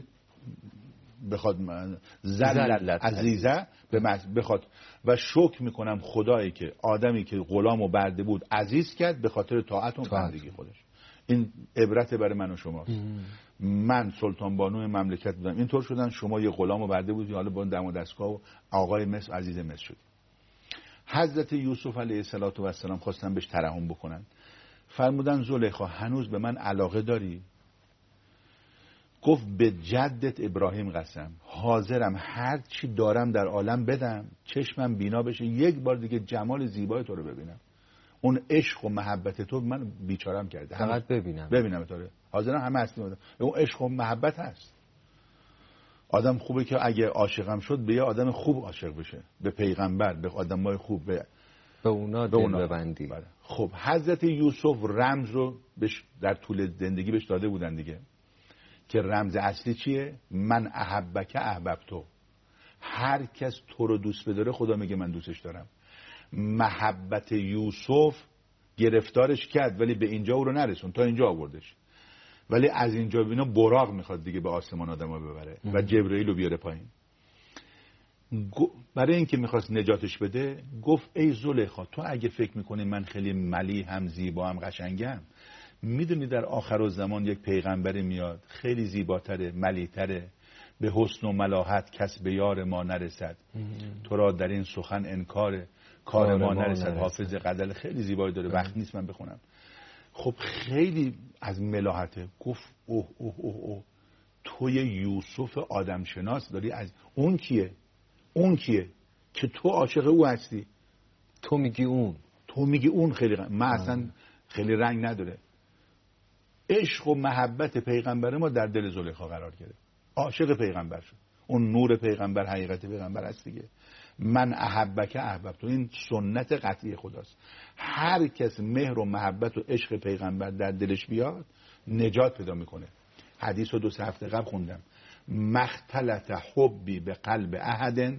زلت عزیزه بخاطر و شکر میکنم خدایی که آدمی که غلام و برده بود عزیز کرد به خاطر طاعت و بندگی خودش. این عبرت برای من و شماست. من سلطان بانوی مملکت بودم اینطور شدن، شما یه غلام و برده بودی، حالا با دم و دستگاه و آقای مصر عزیز مصر شدی. حضرت یوسف علیه السلام خواستن بهش ترحم بکنن، فرمودن زلیخا هنوز به من علاقه داری؟ گفت به جدت ابراهیم قسم، حاضرم هر چی دارم در عالم بدم، چشمم بینا بشه یک بار دیگه جمال زیبای تو رو ببینم. اون عشق و محبت تو من بیچارم کرده، فقط ببینم تو رو. حاضرم همه هستیم. اون عشق و محبت هست. آدم خوبه که اگه عاشقم شد به یه آدم خوب عاشق بشه، به پیغمبر، به آدمای خوب، به اونا دل ببندی. بله. خب حضرت یوسف رمز رو در طول زندگی بهش داده بودن دیگه، که رمز اصلی چیه؟ من احبک احببتو. هر کس تو رو دوست بداره خدا میگه من دوستش دارم. محبت یوسف گرفتارش کرد ولی به اینجا او رو نرسون، تا اینجا آوردش، ولی از اینجا بینا براق میخواد دیگه به آسمان آدم ها ببره و جبرئیل رو بیاره پایین. برای اینکه میخواست نجاتش بده گفت ای زلیخا تو اگه فکر میکنی من خیلی ملی هم زیبا هم قشنگم، میدونی در آخر الزمان یک پیغمبری میاد خیلی زیباتره، ملیتره، به حسن و ملاحت کس به یار ما نرسد، تو را در این سخن انکاره، کار ما نرسد. حافظ غزل خیلی زیبایی داره، وقت نیست من بخونم. خب خیلی از ملاحته. گفت اوه اوه اوه اوه توی یوسف آدم شناس داری، از اون کیه؟ اون کیه که تو عاشق او هستی؟ تو میگی اون خیلی من اصلا خیلی رنگ نداره. عشق و محبت پیغمبر ما در دل زلیخا قرار گرفت، عاشق پیغمبر شد. اون نور پیغمبر حقیقت پیغمبر هست دیگه. من احبک احببتو، این سنت قطعی خداست. هر کس مهر و محبت و عشق پیغمبر در دلش بیاد نجات پیدا میکنه. حدیث رو 2-3 هفته قبل خوندم، مختلط حبی به قلب احد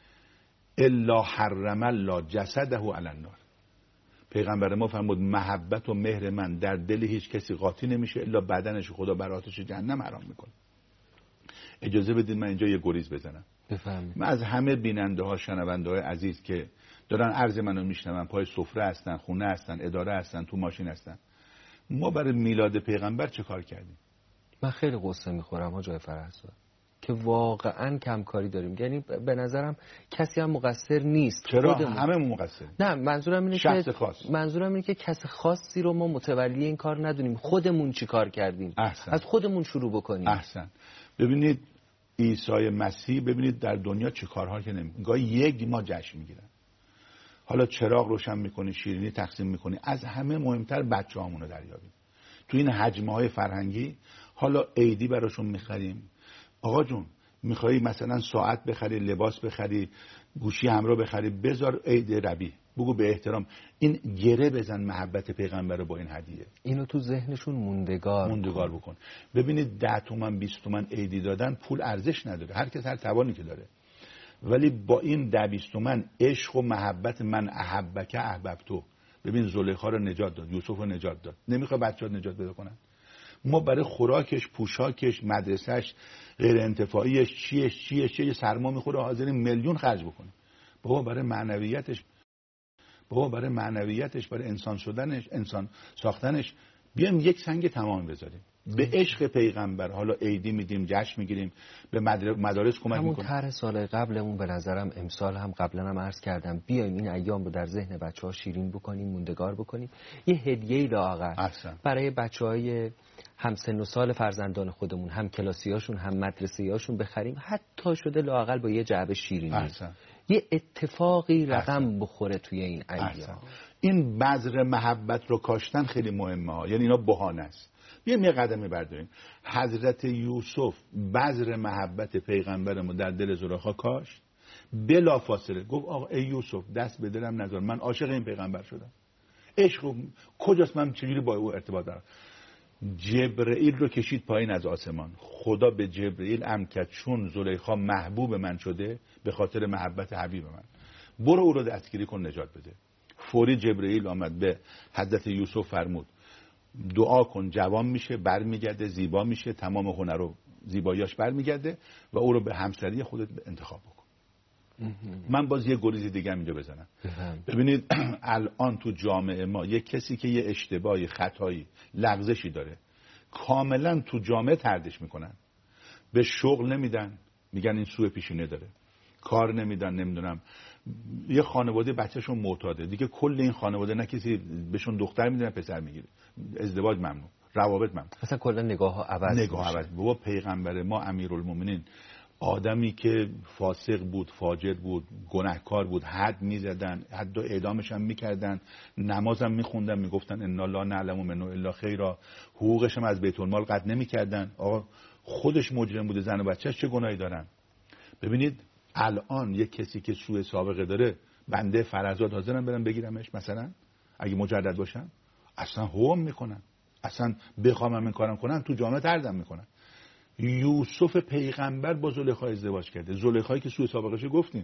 الا حرم الله جسده علی النار. پیغمبر ما فرمود محبت و مهر من در دل هیچ کسی قاطی نمیشه الا بدنش خدا بر آتش جهنم حرام میکنه. اجازه بدید من اینجا یه گریز بزنم. بفهمید. من از همه بیننده ها، شنونده های عزیز که دارن عرض منو میشنون، پای سفره هستن، خونه هستن، اداره هستن، تو ماشین هستن، ما برای میلاد پیغمبر چه کار کردیم؟ من خیلی قصه میخورم حاج فرهزاد که واقعا کمکاری داریم. یعنی به نظرم کسی هم مقصر نیست. چرا؟ همه مقصریم. نه منظورم اینه که خاص. منظورم اینه که کس خاصی رو ما متولی این کار ندونیم، خودمون چی کار کردیم. احسن. از خودمون شروع بکنیم. احسن. ببینید عیسی مسیح، ببینید در دنیا چه کارها که نمی‌کنه. گاهی یک ما جشن میگیرن، حالا چراغ روشن میکنی، شیرینی تقسیم میکنی، از همه مهمتر بچه‌هامون رو دریابیم. تو این حجم‌های فرهنگی حالا عیدی براشون میخریم. آقا جون میخوایی مثلا ساعت بخری، لباس بخری، گوشی همراه بخری، بذار عید ربیع، بگو به احترام. این گره بزن محبت پیغمبر رو با این هدیه، اینو تو ذهنشون موندگار بکن. ببینید 10 تومن 20 تومن عیدی دادن پول ارزش نداره، هر کس هر توانی که داره، ولی با این 10-20 تومن عشق و محبت من احبک احببتو. ببین زلیخا رو نجات داد، یوسف رو نجات داد. نمیخواد بچه‌ها نجات پیدا کنن؟ ما برای خوراکش، پوشاکش، مدرسهش، غیر انتفاعیش، چیه سرما میخوره حاضرین میلیون خرج بکنیم. بابا برای معنویتش، برای انسان شدنش، انسان ساختنش بیام یک سنگ تمام بذاریم. به عشق پیغمبر. حالا عیدی میدیم، جشن میگیریم، به مدارس کمک میکنیم. همون طرح سال قبلمون به نظرم امسال هم قبلا هم عرض کردم بیایم این ایام رو در ذهن بچه‌ها شیرین بکنیم، موندگار بکنیم. یه هدیه‌ای لااقل برای بچه‌های هم سن و سال فرزندان خودمون، هم کلاسیاشون، هم مدرسه‌یاشون بخریم، حتی شده لااقل با یه جعبه شیرینی. یه اتفاقی رقم بخوره توی این ایام. این بذر محبت رو کاشتن خیلی مهمه ها، یعنی اینا بهانه است. بیایم یه قدمی برداریم. حضرت یوسف بذر محبت پیغمبرمو در دل زلیخا کاشت، بلا فاصله گفت آقا ای یوسف دست به دلم نذار، من عاشق این پیغمبر شدم. عشق کجاست؟ من چجوری با او ارتباط دارم؟ جبرئیل رو کشید پایین از آسمان. خدا به جبرئیل امر کرد چون زلیخا محبوب من شده به خاطر محبت حبیب من، برو او رو دستگیری کن، نجات بده. فوری جبرئیل آمد به حضرت یوسف فرمود دعا کن، جوان میشه، برمیگرده، زیبا میشه، تمام هنر و زیباییاش برمیگرده و او رو به همسری خودت انتخاب بکن. من باز یه گریز دیگه اینجا بزنم. ببینید الان تو جامعه ما یه کسی که یه اشتباهی، خطایی، لغزشی داره، کاملا تو جامعه طردش میکنن، به شغل نمیدن، میگن این سوء پیشینه داره، کار نمیدن، نمیدونم یه خانواده بچه‌شون معتاده دیگه، کل این خانواده نه کسی بهشون دختر میده نه پسر میگیره، ازدواج ممنوع، روابط ممنوع، اصلا کلا نگاه‌ها عوض. بابا پیغمبر ما امیرالمومنین آدمی که فاسق بود، فاجر بود، گناهکار بود، حد میزدن، حد و اعدامش هم میکردن، نمازم میخوندن، میگفتن انا لا نعلم منه الا خیرا، حقوقش هم از بیت المال قطع نمیکردن. آقا خودش مجرم بوده، زن و بچه‌اش چه گناهی دارن؟ ببینید الان یک کسی که سوء سابقه داره، بنده فرزاد حاضرم برم بگیرمش، مثلا اگه مجرد باشم اصلا هم میکنن، اصلا بخوام این کارم کنن تو جامعه طردم میکنن. یوسف پیغمبر با زلیخا ازدواج کرده، زلیخایی که سوء سابقه‌اش گفتیم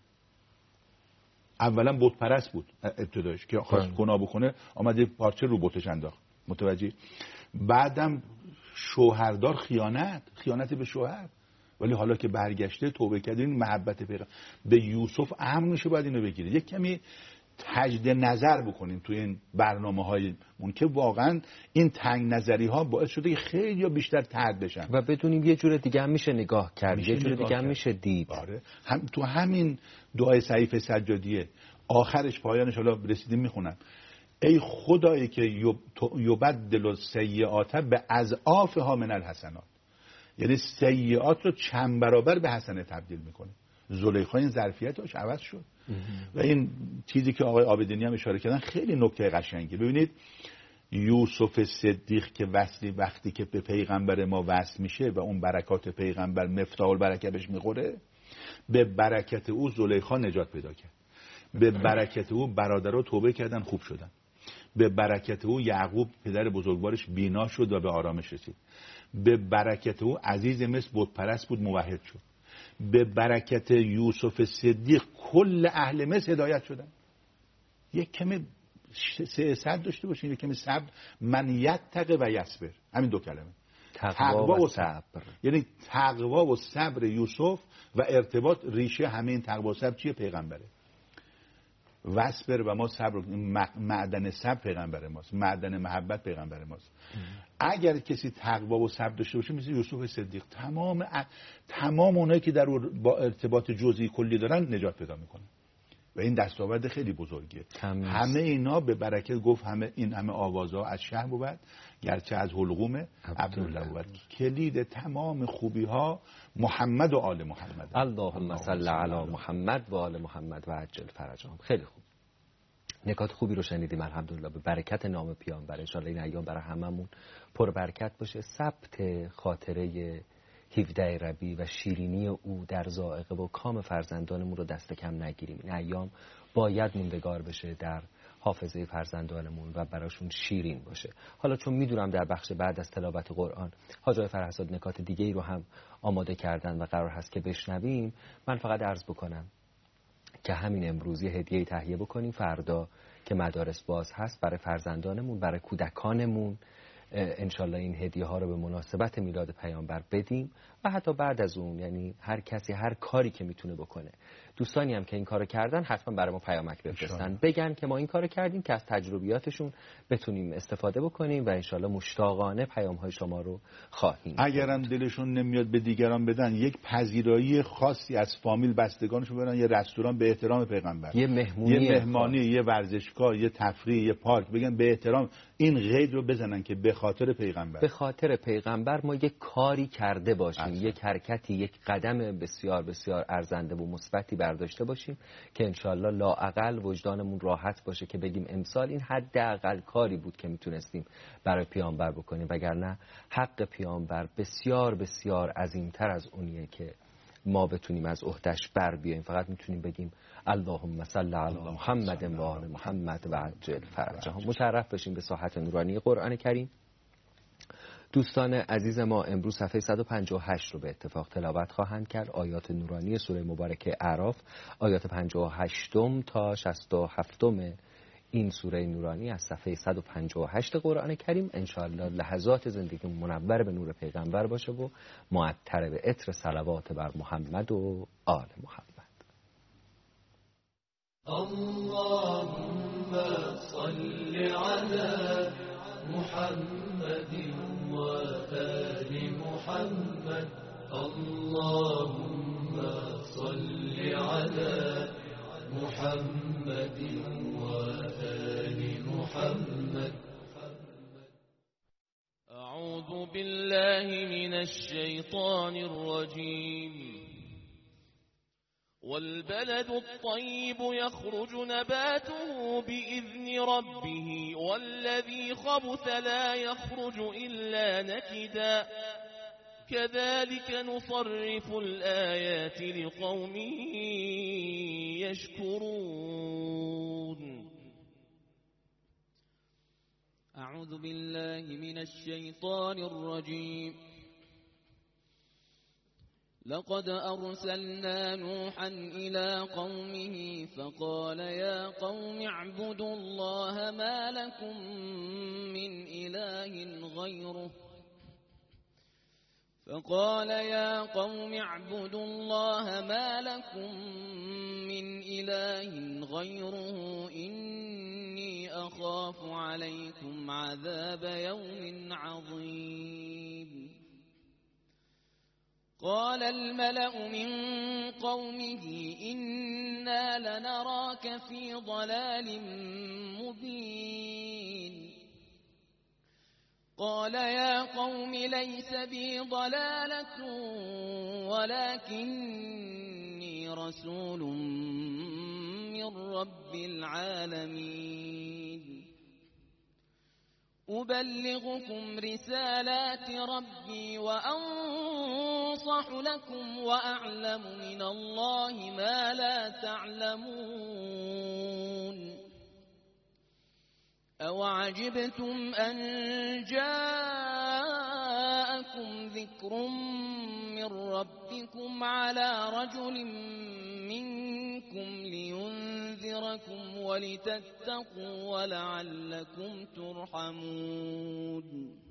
اولا بت پرست بود ابتدایش که خواست گناه بکنه، آمد یه پارچه رو بتش انداخت، متوجه؟ بعدم شوهردار، خیانت به شوهر، ولی حالا که برگشته توبه کرده، این محبت پیغمبر به یوسف امر میشه باید اینو بگیرید. یک کمی تجدید نظر بکنیم توی این برنامه‌هایمون که واقعا این تنگ نظری ها باعث شده که خیلی بیشتر طرد بشن و بدونیم یه جور دیگه هم میشه نگاه کرد، یه جور دیگه هم میشه دید. آره. تو همین دعای سعیف سجادیه آخرش پایانش حالا رسیدیم میخونم ای خدایی که یبدل السیئات باضعافها من الحسنات، یعنی سیئات رو چند برابر به حسنه تبدیل میکنه. زلیخا این ظرفیتش عوض شد و این چیزی که آقای عابدینی هم اشاره کردن خیلی نکته قشنگی. ببینید یوسف صدیق که وقتی که به پیغمبر ما وصل میشه و اون برکات پیغمبر مفتاح البرکه بهش میخوره، به برکت او زلیخا نجات پیدا کرد، به برکت او برادرها توبه کردن خوب شدن، به برکت او یعقوب پدر بزرگوارش بینا شد و به آرامش رسید، به برکت او عزیز مصر بت پرست بود موحد شد، به برکت یوسف صدیق کل اهل مصر هدایت شدن. یک کمی سعادت داشته باشین، یک کمی صبر، من یتقی و یصبر، همین دو کلمه، تقوا و صبر. یعنی تقوا و صبر یوسف و ارتباط ریشه همه این تقوا و صبر چیه؟ پیغمبره. وصبر و ما صبر، معدن صبر پیغمبر ماست، معدن محبت پیغمبر ماست. اگر کسی تقوا و صبر داشته باشه مثل یوسف صدیق، تمام اونایی که در با ارتباط جزئی کلی دارن نجات پیدا میکنن و این دستاورد خیلی بزرگیه. همه اینا به برکت گفت همه آوازها از شهر بود گرچه از حلقوم عبدالله بود. کلید تمام خوبی ها محمد و آل محمد. اللهم صل علی محمد و آل محمد و عجل فرجهم. خیلی خوب، نکات خوبی رو شنیدیم الحمدلله. به برکت نام پیامبر ان شاء الله این ایام برای هممون پر برکت باشه. ثبت خاطره 17 ربیع و شیرینی او در ذائقه و کام فرزندانمون رو دست کم نگیریم. این ایام باید موندگار بشه در حافظه فرزندانمون و براشون شیرین باشه. حالا چون میدونم در بخش بعد از تلاوت قرآن حاج آقای فرهزاد نکات دیگه ای رو هم آماده کردن و قرار هست که بشنویم، من فقط عرض بکنم که همین امروز یه هدیه تهیه بکنیم، فردا که مدارس باز هست برای فرزندانمون، برای کودکانمون انشالله این هدیه ها رو به مناسبت میلاد پیامبر بدیم و حتی بعد از اون، یعنی هر کسی هر کاری که میتونه بکنه. دوستانی هم که این کارو کردن حتما برای ما پیامک بفرستن، بگن که ما این کارو کردیم که از تجربیاتشون بتونیم استفاده بکنیم و انشالله مشتاقانه پیام های شما رو خواهیم. اگرم دلشون نمیاد به دیگران بدن، یک پذیرایی خاصی از فامیل بستگانشون برن یه رستوران به احترام پیغمبر، یه مهمانی، یه ورزشگاه، یه تفریح، یه پارک، بگن به احترام، این قید رو بزنن که به خاطر پیغمبر. به خاطر پیغمبر ما یک کاری کرده باشیم، یک حرکتی، یک قدم بسیار بسیار ارزنده و مثبتی برداشته باشیم که انشالله لااقل وجدانمون راحت باشه که بگیم امسال این حداقل کاری بود که میتونستیم برای پیامبر بکنیم، وگرنه حق پیامبر بسیار بسیار عظیمتر از اونیه که ما بتونیم از عهده‌اش بر بیاییم. فقط میتونیم بگیم اللهم صل علی محمد و آل محمد و عجل فرجهم. مشرف بشیم به ساحت نورانی قرآن کریم. دوستان عزیز ما امروز صفحه 158 رو به اتفاق تلاوت خواهند کرد. آیات نورانی سوره مبارکه اعراف، آیات 58 تا 67 این سوره نورانی از صفحه 158 قرآن کریم. انشاءالله لحظات زندگی منور به نور پیغمبر باشه و معطر به عطر صلوات بر محمد و آل محمد. اللهم صل على محمد و آل محمد. اللهم صل على محمد و آل محمد. اعوذ بالله من الشیطان الرجیم. والبلد الطيب يخرج نباته بإذن ربه والذي خبث لا يخرج إلا نكدا كذلك نصرف الآيات لقوم يشكرون. أعوذ بالله من الشيطان الرجيم. لقد أرسلنا نوحا إلى قومه فقال يا قوم اعبدوا الله ما لكم من إله غيره. فقال يا قوم اعبدوا الله ما لكم من إله غيره إني أخاف عليكم عذاب يوم عظيم. قال الملأ من قومه إنا لنراك في ضلال مبين. قال يا قوم ليس بي ضلالة ولكني رسول من رب العالمين. أبلغكم رسالات ربي وأنصح لكم وأعلم من الله ما لا تعلمون. أوعجبتم أن جاءكم ذكر من ربكم على رجل منكم لينذركم ولتتقوا ولعلكم ترحمون.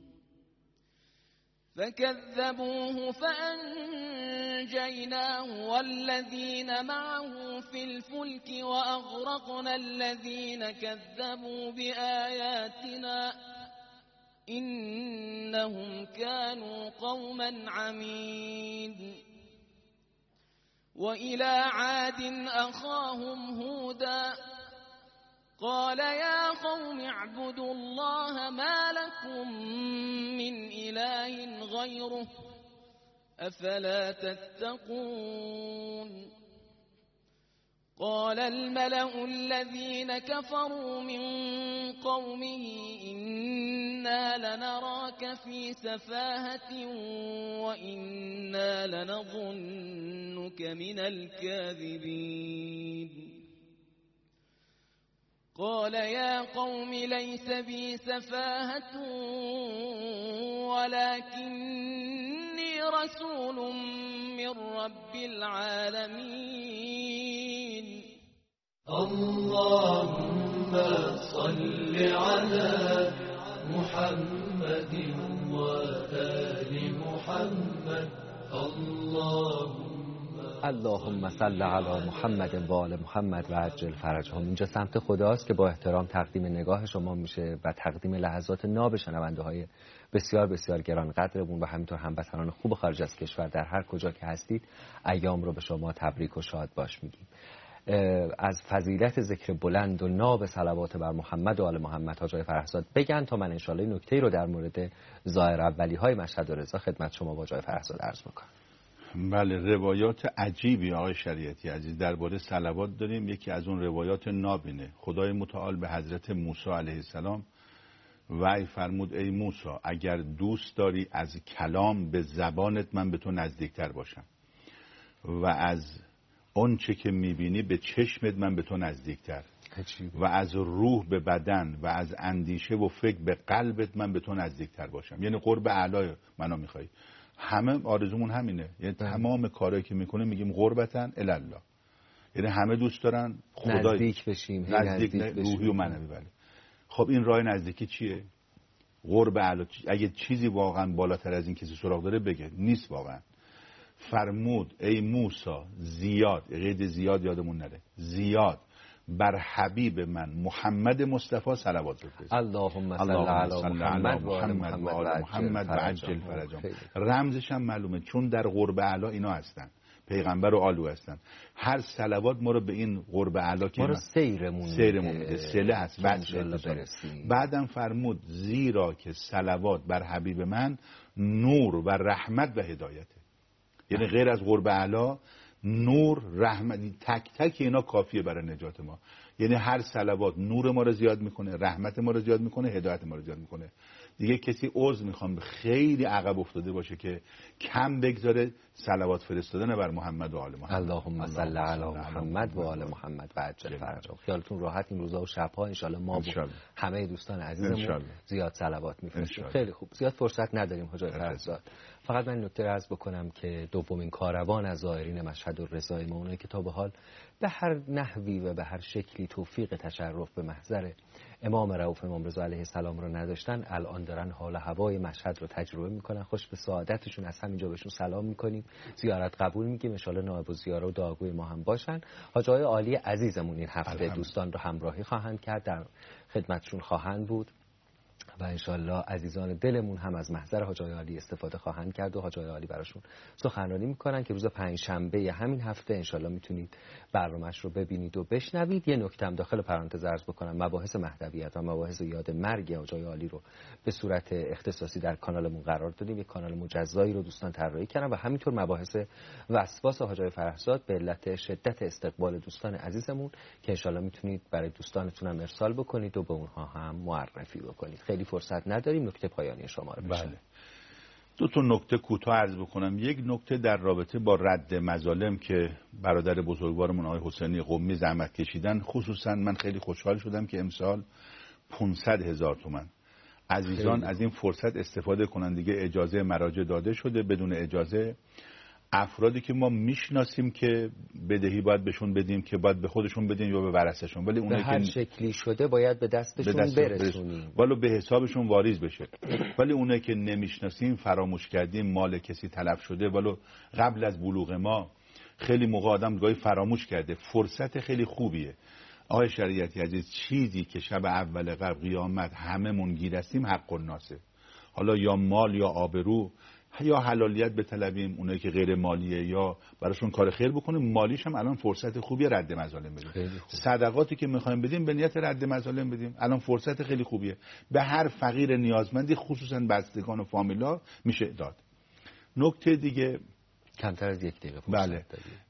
فكذبوه فأنجيناه والذين معه في الفلك وأغرقنا الذين كذبوا بآياتنا إنهم كانوا قوما عمين. وإلى عاد أخاهم هودا قال يا قوم اعبدوا الله ما لكم من إله غيره أفلا تتقون. قال الملأ الذين كفروا من قومه إنا لنراك في سفاهة وإنا لنظنك من الكاذبين. قال يا قوم ليس بي سفاهة ولكني رسول من رب العالمين. اللهم صل على محمد وآل محمد اللهم صل علی محمد و آل محمد و عجل فرجهم. اینجا سمت خداست که با احترام تقدیم نگاه شما میشه و تقدیم لحظات ناب شنونده های بسیار بسیار گران قدرمون و همینطور هموطنان خوب خارج از کشور در هر کجا که هستید ایام رو به شما تبریک و شاد باش میگیم. از فضیلت ذکر بلند و ناب صلوات بر محمد و آل محمد حاج آقای فرهزاد بگن تا من انشالله نکته‌ای رو در مورد ظاهر اولی های مشهد و رضا خدمت شما حاج آقای فرهزاد عرض میکنم. بله، روایات عجیبی آقای شریعتی عزیز درباره صلوات داریم. یکی از اون روایات نابینه، خدای متعال به حضرت موسی علیه السلام وحی فرمود ای موسی اگر دوست داری از کلام به زبانت من به تو نزدیکتر باشم و از اون چه که میبینی به چشمت من به تو نزدیکتر و از روح به بدن و از اندیشه و فکر به قلبت من به تو نزدیکتر باشم. یعنی قرب اعلی منو میخوای. همه آرزومون همینه، یعنی تمام کارهایی که میکنه میگیم قربتن الله، یعنی همه دوست دارن خدای نزدیک بشیم، نزدیک روحی و معنوی. بله خب این راه نزدیکی چیه؟ قرب اعلی. اگه چیزی واقعا بالاتر از این کسی سراغ داره بگه، نیست واقعا. فرمود ای موسی زیاد، قید زیاد یادمون نره، زیاد بر حبیب من محمد مصطفی صلوات بفرست. اللهم صل علی محمد و آل محمد و عجل فرجهم. رمزش هم معلومه، چون در قرب اعلی اینا هستن، پیغمبر و آلو هستن. هر صلوات ما رو به این قرب اعلی که ما رو سیرمون میده، سله هست. بعدم فرمود زیرا که صلوات بر حبیب من نور و رحمت و هدایته. یعنی غیر از قرب اعلی نور، رحمت، تک تک اینا کافیه برای نجات ما. یعنی هر صلوات نور ما رو زیاد میکنه، رحمت ما رو زیاد میکنه، هدایت ما رو زیاد میکنه. دیگه کسی عذر میخوام خیلی عقب افتاده باشه که کم بگذاره صلوات فرستادن بر محمد و آل محمد. اللهم صل علی محمد و آل محمد و عجل فرجهم. خیالتون راحت این روزا و شبها ان شاء الله ما همه دوستان عزیزمون زیاد صلوات میفرستیم. خیلی خوب، زیاد فرصت نداریم حاج آقای فرهزاد. فقط من نکته عرض بکنم که دومین کاروان از زائرین مشهد و رضا ما، اونایی که تا به حال به هر نحوی و به هر شکلی توفیق تشرف به محضر امام رؤوف امام رضا علیه السلام رو نداشتن، الان دارن حال هوای مشهد رو تجربه میکنن. خوش به سعادتشون، از همینجا بهشون سلام میکنیم، زیارت قبول میگیم، ان شاءالله نائب الزیاره و دعاگوی ما هم باشن. حاج آقای عالی عزیزمون این هفته دوستان رو همراهی خواهند کرد، در خدمتشون خواهند بود و انشالله عزیزان دلمون هم از محضر حاج آقای عالی استفاده خواهند کرد و حاج آقای عالی براشون سخنرانی میکنن که روز پنجشنبه همین هفته انشالله میتونید برنامه‌اش رو ببینید و بشنوید. یه نکته هم داخل پرانتز عرض بکنم، مباحث مهدویت و مباحث یاد مرگ حاج آقای عالی رو به صورت اختصاصی در کانالمون قرار دادیم، یک کانال مجزایی رو دوستان طراحی کردن و همینطور مباحث وسواس حاج آقای فرهزاد به علت شدت استقبال دوستان عزیزمون که انشالله میتونید برای دوستانتون هم ارسال بکنید و به اونها هم معرفی بکنید. خیلی فرصت نداریم، نکته پایانی شما رو بشنویم. بله. دو تا نکته کوتاه عرض بکنم. یک نکته در رابطه با رد مظالم که برادر بزرگوارمون آقای حسینی قمی زحمت کشیدن، خصوصا من خیلی خوشحال شدم که امسال 500,000 تومان عزیزان از این فرصت استفاده کنن. دیگه اجازه مراجع داده شده، بدون اجازه افرادی که ما میشناسیم که بدهی باید بهشون بدیم که باید به خودشون بدیم یا به ورثه‌شون، ولی اونایی که هر شکلی شده باید به دستشون برسونیم، ولی به حسابشون واریز بشه. ولی اونایی که نمیشناسیم، فراموش کردیم، مال کسی تلف شده ولی قبل از بلوغ ما، خیلی موقع آدم گاهی فراموش کرده. فرصت خیلی خوبیه آقای شریعتی عزیز. چیزی که شب اول قیامت هممون گیر هستیم حق الناسه، حالا یا مال یا آبرو یا حلالیت بطلبیم، اونایی که غیر مالیه یا براشون کار خیر بکنیم. مالیش هم الان فرصت خوبی رد مظالم بدیم. صدقاتی که میخوایم بدیم به نیت رد مظالم بدیم، الان فرصت خیلی خوبیه. به هر فقیر نیازمندی خصوصا بستگان و فامیلا میشه داد. نکته دیگه کمتر از یک دقیقه فرصت بله.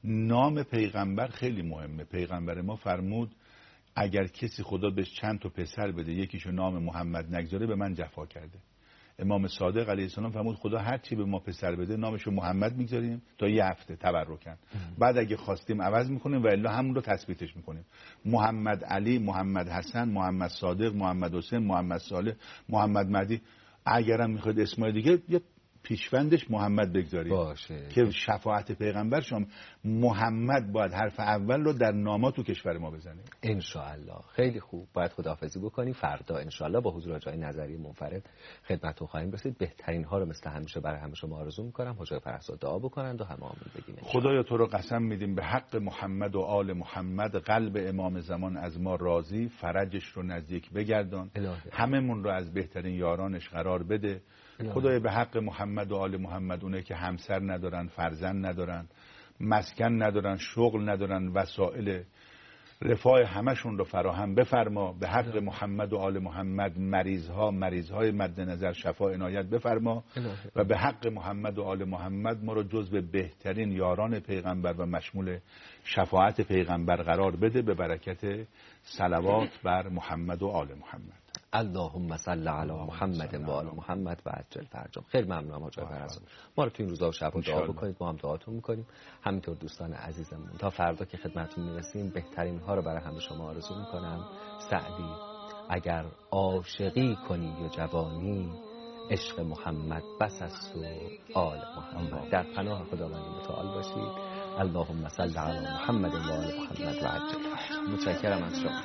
نام پیغمبر خیلی مهمه. پیغمبر ما فرمود اگر کسی خدا بهش چند تا پسر بده یکیشو نام محمد نگذاره به من جفا کرده. امام صادق علیه السلام فرمود خدا هر چی به ما پسر بده نامشو محمد میگذاریم تا یه هفته تبرکن، بعد اگه خواستیم عوض میکنیم و الا همون رو تثبیتش میکنیم. محمد علی، محمد حسن، محمد صادق، محمد حسین، محمد صالح، محمد مهدی. اگرم میخواید اسمای دیگه یه پیشوندش محمد بگذارید باشه که شفاعت پیغمبر شما محمد باید حرف اول رو در نامه تو کشور ما بزنه ان شاء الله. خیلی خوب. باید خداحافظی بکنیم. فردا ان شاء الله با حضور آقای نظری منفرد خدمتتون خواهیم رسید. بهترین ها رو مثل همیشه برای همه شما آرزو می‌کنم. حاج پرستار دعا بکنند و همه آمین بگیم. خدایا تو رو قسم میدیم به حق محمد و آل محمد، قلب امام زمان از ما راضی، فرجش رو نزدیک بگردان، هممون رو از بهترین یارانش قرار بده. خدای به حق محمد و آل محمد، اونه که همسر ندارن، فرزند ندارن، مسکن ندارن، شغل ندارن، وسایل رفاه همشون رو فراهم بفرما. به حق محمد و آل محمد مریضهای مد نظر شفا عنایت بفرما و به حق محمد و آل محمد ما رو جزو بهترین یاران پیغمبر و مشمول شفاعت پیغمبر قرار بده به برکت صلوات بر محمد و آل محمد. اللهم صل علی محمد و آل محمد و عجل فرجهم. خیلی ممنونم حاج پرستار. ما رو تو این روزا و شبا دعا بکنید، ما هم دعاتون میکنیم. همینطور دوستان عزیزمون تا فردا که خدمتتون میرسیم بهترین ها رو برای همه شما آرزو میکنم. سعدی اگر عاشقی کنی و جوانی، عشق محمد بس است و آل محمد. در پناه خداوند متعال باشید. اللهم صل علی محمد و آل محمد و عجل فرجهم. متشکرم از شما.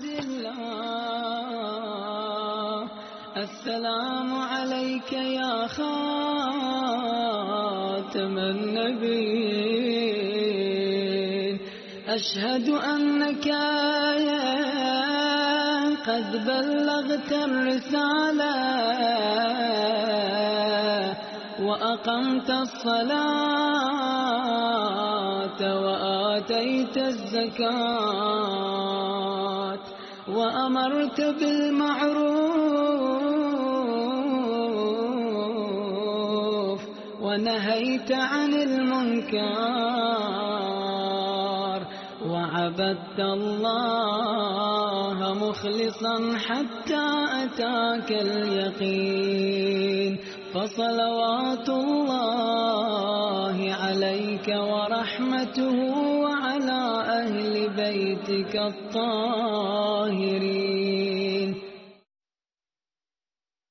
السلام عليك يا خاتم النبيين، أشهد أنك قد بلغت الرسالة وأقمت الصلاة وآتيت الزكاة وأمرت بالمعروف ونهيت عن المنكر وعبدت الله مخلصا حتى أتاك اليقين. فصلوات الله عليك ورحمته وعلى أهل بيتك الطاهرين.